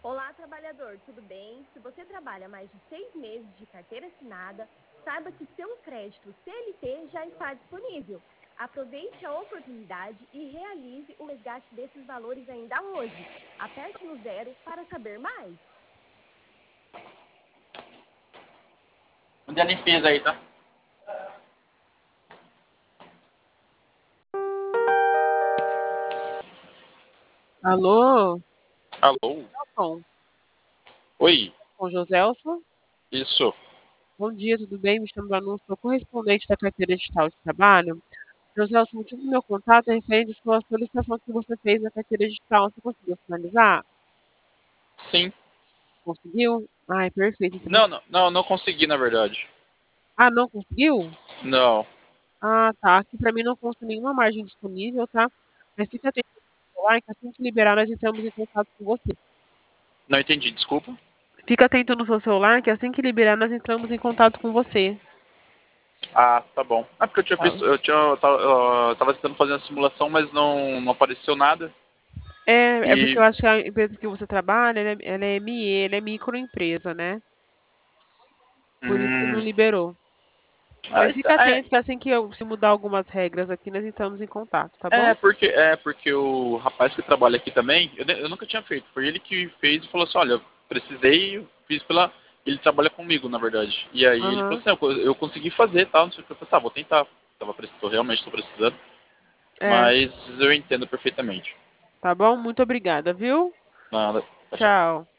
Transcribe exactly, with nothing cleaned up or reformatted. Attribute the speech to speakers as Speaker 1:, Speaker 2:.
Speaker 1: Olá, trabalhador, tudo bem? Se você trabalha mais de seis meses de carteira assinada, saiba que seu crédito C L T já está disponível. Aproveite a oportunidade e realize o resgate desses valores ainda hoje. Aperte no zero para saber mais.
Speaker 2: Onde é a limpeza aí, tá?
Speaker 3: Alô?
Speaker 2: Alô?
Speaker 3: Bom,
Speaker 2: Oi,
Speaker 3: com Joselson.
Speaker 2: isso.
Speaker 3: Bom dia, tudo bem? Me chamo Anúncio, sou correspondente da carteira digital de trabalho. Joselson, o motivo do meu contato é referente à sua solicitação que você fez na carteira digital. Você conseguiu finalizar?
Speaker 2: Sim.
Speaker 3: Conseguiu? Ai, perfeito. Então,
Speaker 2: Não, não, não, não consegui, na verdade.
Speaker 3: ah, não conseguiu?
Speaker 2: Não.
Speaker 3: Ah, tá. Aqui pra mim não consta nenhuma margem disponível, tá? Mas fica atento no celular, que assim que liberar, nós entramos em contato com você.
Speaker 2: Não entendi, desculpa.
Speaker 3: Fica atento no seu celular, que assim que liberar, nós entramos em contato com você.
Speaker 2: Ah, tá bom. Ah, porque eu tinha
Speaker 3: Tá?
Speaker 2: visto, eu, tinha, eu tava, eu tava tentando fazer a simulação, mas não, não apareceu nada.
Speaker 3: É, é porque
Speaker 2: E,
Speaker 3: eu acho que a empresa que você trabalha, ela é, ela é M E, ela é microempresa, né? Por isso que não
Speaker 2: hum,
Speaker 3: liberou.
Speaker 2: ah,
Speaker 3: Mas
Speaker 2: isso
Speaker 3: fica
Speaker 2: é,
Speaker 3: atento que assim que eu, se mudar algumas regras aqui, nós entramos em contato, tá bom?
Speaker 2: é porque é porque o rapaz que trabalha aqui também, eu, ne- eu nunca tinha feito. Foi ele que fez e falou assim, olha, eu precisei, eu fiz pela. Ele trabalha comigo, na verdade. E aí ele falou
Speaker 3: Aham.
Speaker 2: assim, eu, eu consegui fazer, tal, não sei o que. Eu falei, tá, vou tentar. Tava, precis- tô, realmente estou precisando.
Speaker 3: É,
Speaker 2: Mas eu entendo perfeitamente.
Speaker 3: tá bom? Muito obrigada, viu?
Speaker 2: Nada. Tchau, tchau.
Speaker 3: Tchau.